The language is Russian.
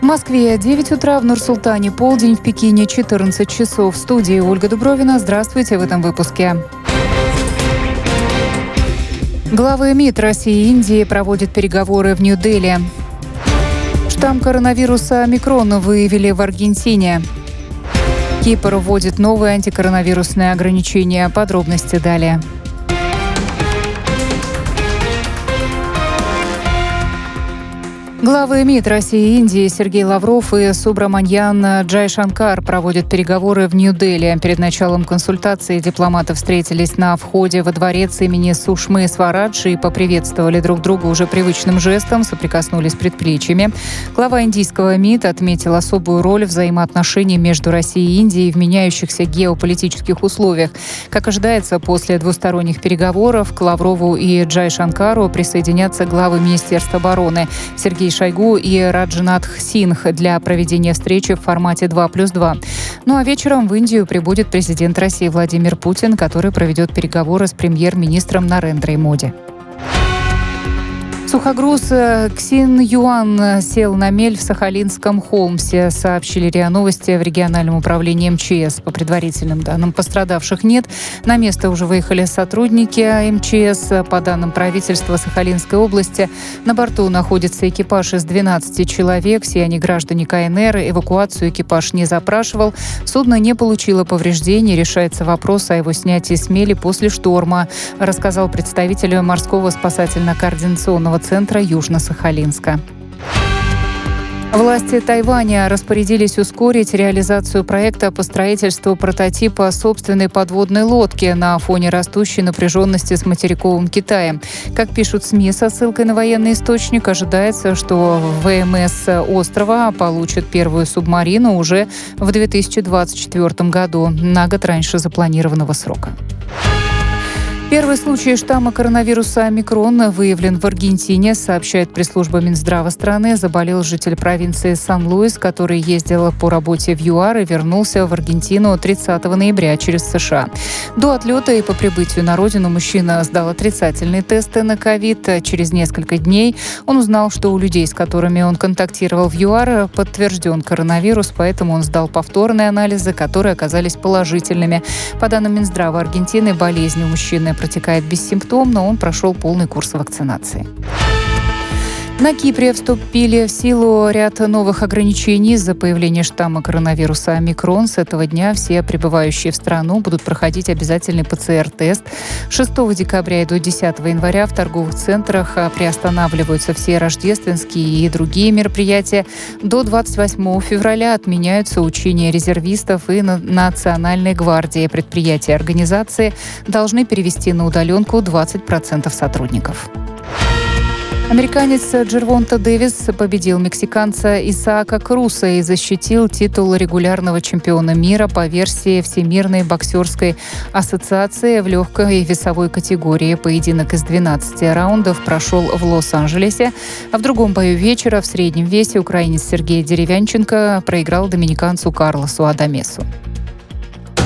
В Москве 9 утра, в Нур-Султане полдень, в Пекине 14 часов. В студии Ольга Дубровина. Здравствуйте в этом выпуске. Главы МИД России и Индии проводят переговоры в Нью-Дели. Штамм коронавируса омикрон выявили в Аргентине. Кипр вводит новые антикоронавирусные ограничения. Подробности далее. Главы МИД России и Индии Сергей Лавров и Субраманьян Джайшанкар проводят переговоры в Нью-Дели. Перед началом консультации дипломаты встретились на входе во дворец имени Сушмы Сварадж и поприветствовали друг друга уже привычным жестом, соприкоснулись предплечьями. Глава индийского МИД отметил особую роль взаимоотношений между Россией и Индией в меняющихся геополитических условиях. Как ожидается, после двусторонних переговоров к Лаврову и Джайшанкару присоединятся главы Министерства обороны Сергей Шойгу и Раджнат Сингх для проведения встречи в формате 2+2. Ну а вечером в Индию прибудет президент России Владимир Путин, который проведет переговоры с премьер-министром Нарендрой Моди. Сухогруз Ксин Юан сел на мель в Сахалинском Холмсе, сообщили РИА Новости в региональном управлении МЧС. По предварительным данным, пострадавших нет. На место уже выехали сотрудники МЧС. По данным правительства Сахалинской области, на борту находится экипаж из 12 человек. Все они граждане КНР. Эвакуацию экипаж не запрашивал. Судно не получило повреждений. Решается вопрос о его снятии с мели после шторма, рассказал представитель морского спасательно-координационного центра Южно-Сахалинска. Власти Тайваня распорядились ускорить реализацию проекта по строительству прототипа собственной подводной лодки на фоне растущей напряженности с материковым Китаем. Как пишут СМИ со ссылкой на военный источник, ожидается, что ВМС острова получит первую субмарину уже в 2024 году, на год раньше запланированного срока. Первый случай штамма коронавируса омикрон выявлен в Аргентине, сообщает пресс-служба Минздрава страны. Заболел житель провинции Сан-Луис, который ездил по работе в ЮАР и вернулся в Аргентину 30 ноября через США. До отлета и по прибытию на родину мужчина сдал отрицательные тесты на ковид. Через несколько дней он узнал, что у людей, с которыми он контактировал в ЮАР, подтвержден коронавирус, поэтому он сдал повторные анализы, которые оказались положительными. По данным Минздрава Аргентины, болезнь у мужчины протекает бессимптомно, он прошел полный курс вакцинации. На Кипре вступили в силу ряд новых ограничений из-за появления штамма коронавируса омикрон. С этого дня все прибывающие в страну будут проходить обязательный ПЦР-тест. 6 декабря и до 10 января в торговых центрах приостанавливаются все рождественские и другие мероприятия. До 28 февраля отменяются учения резервистов и Национальной гвардии. Предприятия и организации должны перевести на удаленку 20% сотрудников. Американец Джервонта Дэвис победил мексиканца Исаака Круса и защитил титул регулярного чемпиона мира по версии Всемирной боксерской ассоциации в легкой весовой категории. Поединок из 12 раундов прошел в Лос-Анджелесе, а в другом бою вечера в среднем весе украинец Сергей Деревянченко проиграл доминиканцу Карлосу Адамесу.